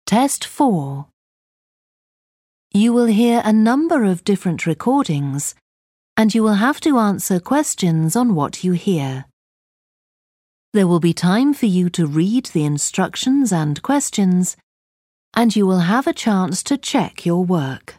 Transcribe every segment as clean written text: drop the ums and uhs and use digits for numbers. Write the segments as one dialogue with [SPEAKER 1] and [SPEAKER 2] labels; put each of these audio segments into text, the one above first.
[SPEAKER 1] Test 4. You will hear a number of different recordings, and you will have to answer questions on what you hear. There will be time for you to read the instructions and questions, and you will have a chance to check your work.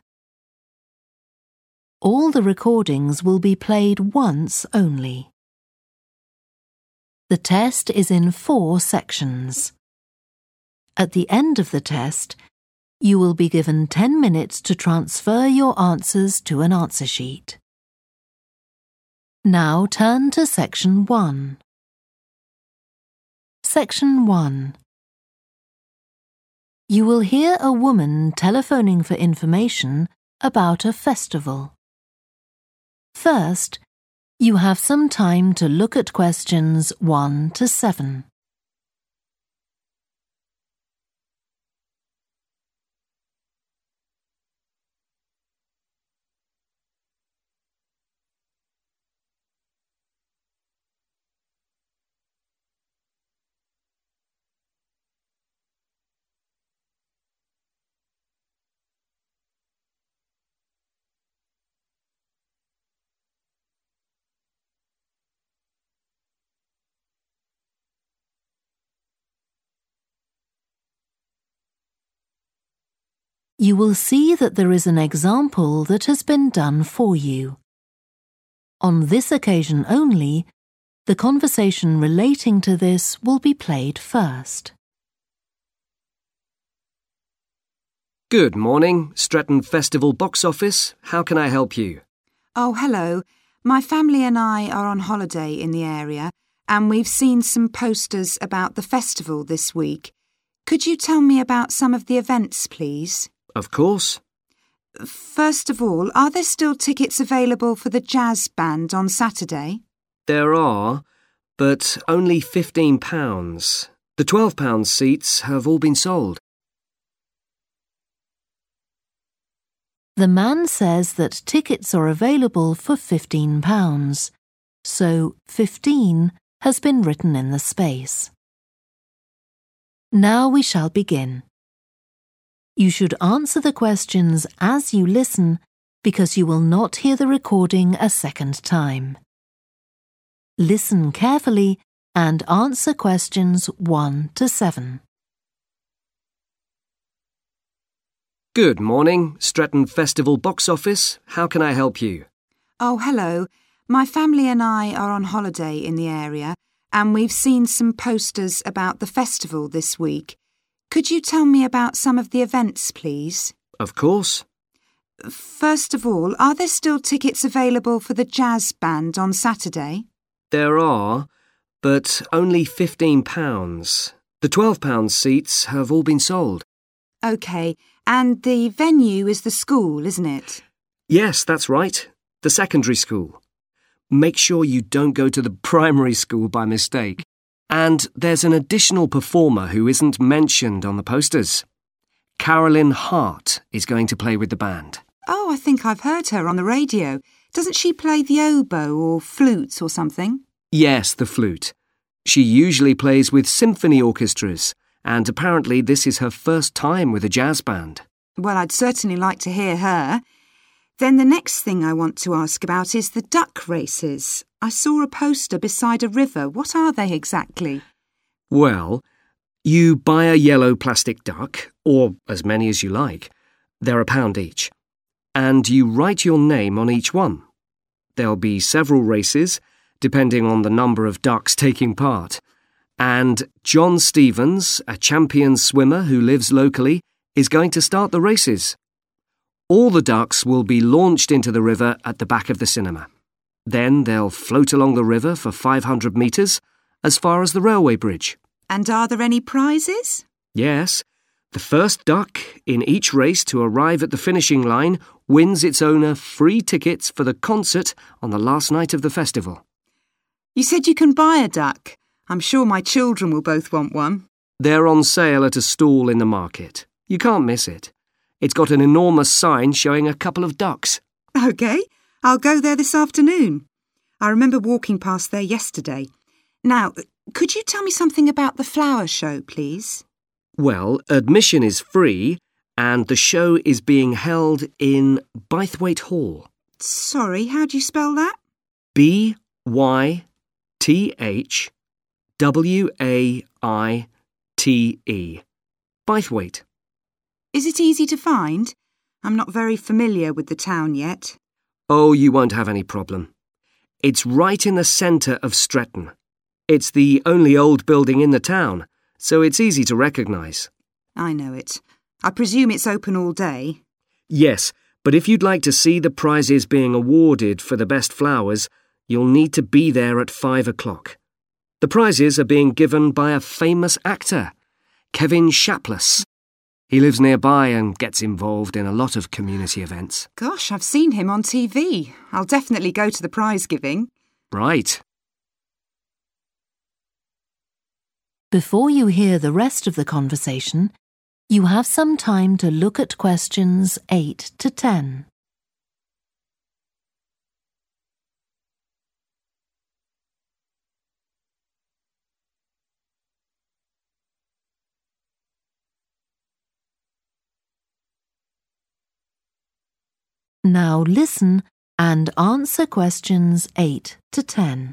[SPEAKER 1] All the recordings will be played once only. The test is in 4 sections. At the end of the test, you will be given 10 minutes to transfer your answers to an answer sheet. Now turn to Section 1. Section 1. You will hear a woman telephoning for information about a festival. First, you have some time to look at questions 1 to 7. You will see that there is an example that has been done for you. On this occasion only, the conversation relating to this will be played first.
[SPEAKER 2] Good morning, Stretton Festival box office. How can I help you?
[SPEAKER 3] Oh, hello. My family and I are on holiday in the area, and we've seen some posters about the festival this week. Could you tell me about some of the events, please?
[SPEAKER 2] Of course.
[SPEAKER 3] First of all, are there still tickets available for the jazz band on Saturday?
[SPEAKER 2] There are, but only £15. The £12 seats have all been sold.
[SPEAKER 1] The man says that tickets are available for £15, so 15 has been written in the space. Now we shall begin. You should answer the questions as you listen because you will not hear the recording a second time. Listen carefully and answer questions 1 to 7.
[SPEAKER 2] Good morning, Stretton Festival box office. How can I help you?
[SPEAKER 3] Oh, hello. My family and I are on holiday in the area, and we've seen some posters about the festival this week. Could you tell me about some of the events, please?
[SPEAKER 2] Of course.
[SPEAKER 3] First of all, are there still tickets available for the jazz band on Saturday?
[SPEAKER 2] There are, but only £15. The £12 seats have all been sold.
[SPEAKER 3] OK, and the venue is the school, isn't it?
[SPEAKER 2] Yes, that's right. The secondary school. Make sure you don't go to the primary school by mistake. And there's an additional performer who isn't mentioned on the posters. Carolyn Hart is going to play with the band.
[SPEAKER 3] Oh, I think I've heard her on the radio. Doesn't she play the oboe or flute or something?
[SPEAKER 2] Yes, the flute. She usually plays with symphony orchestras, and apparently this is her first time with a jazz band.
[SPEAKER 3] Well, I'd certainly like to hear her. Then the next thing I want to ask about is the duck races. I saw a poster beside a river. What are they exactly?
[SPEAKER 2] Well, you buy a yellow plastic duck, or as many as you like. They're £1 each. And you write your name on each one. There'll be several races, depending on the number of ducks taking part. And John Stevens, a champion swimmer who lives locally, is going to start the races. All the ducks will be launched into the river at the back of the cinema. Then they'll float along the river for 500 metres, as far as the railway bridge.
[SPEAKER 3] And are there any prizes?
[SPEAKER 2] Yes. The first duck in each race to arrive at the finishing line wins its owner free tickets for the concert on the last night of the festival.
[SPEAKER 3] You said you can buy a duck. I'm sure my children will both want one.
[SPEAKER 2] They're on sale at a stall in the market. You can't miss it. It's got an enormous sign showing a couple of ducks.
[SPEAKER 3] OK, I'll go there this afternoon. I remember walking past there yesterday. Now, could you tell me something about the flower show, please?
[SPEAKER 2] Well, admission is free and the show is being held in Bythwaite Hall.
[SPEAKER 3] Sorry, how do you spell that?
[SPEAKER 2] Bythwaite. Bythwaite.
[SPEAKER 3] Is it easy to find? I'm not very familiar with the town yet.
[SPEAKER 2] Oh, you won't have any problem. It's right in the centre of Stretton. It's the only old building in the town, so it's easy to recognise.
[SPEAKER 3] I know it. I presume it's open all day.
[SPEAKER 2] Yes, but if you'd like to see the prizes being awarded for the best flowers, you'll need to be there at 5 o'clock. The prizes are being given by a famous actor, Kevin Shapless. He lives nearby and gets involved in a lot of community events.
[SPEAKER 3] Gosh, I've seen him on TV. I'll definitely go to the prize giving.
[SPEAKER 2] Right.
[SPEAKER 1] Before you hear the rest of the conversation, you have some time to look at questions 8 to 10. Now listen and answer questions 8 to 10.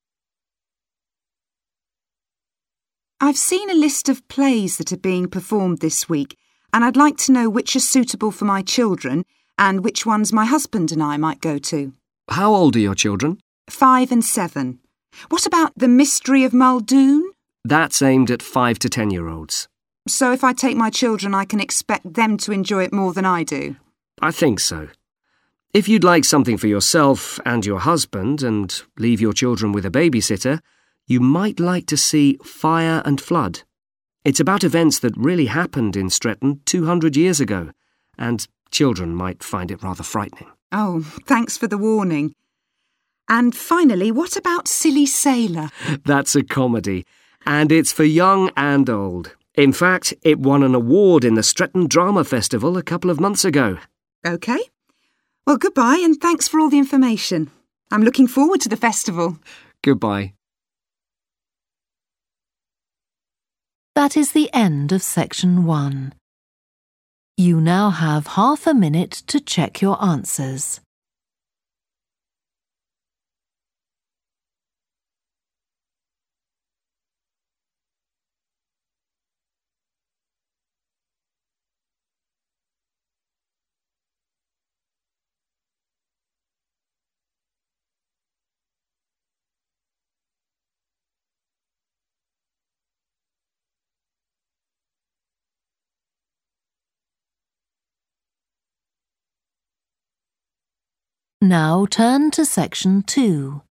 [SPEAKER 3] I've seen a list of plays that are being performed this week, and I'd like to know which are suitable for my children and which ones my husband and I might go to.
[SPEAKER 2] How old are your children?
[SPEAKER 3] 5 and 7. What about The Mystery of Muldoon?
[SPEAKER 2] That's aimed at 5 to 10-year-olds.
[SPEAKER 3] So if I take my children, I can expect them to enjoy it more than I do?
[SPEAKER 2] I think so. If you'd like something for yourself and your husband and leave your children with a babysitter, you might like to see Fire and Flood. It's about events that really happened in Stretton 200 years ago, and children might find it rather frightening.
[SPEAKER 3] Oh, thanks for the warning. And finally, what about Silly Sailor?
[SPEAKER 2] That's a comedy, and it's for young and old. In fact, it won an award in the Stretton Drama Festival a couple of months ago.
[SPEAKER 3] OK. Well, goodbye and thanks for all the information. I'm looking forward to the festival.
[SPEAKER 2] Goodbye.
[SPEAKER 1] That is the end of section 1. You now have half a minute to check your answers. Now turn to section 2.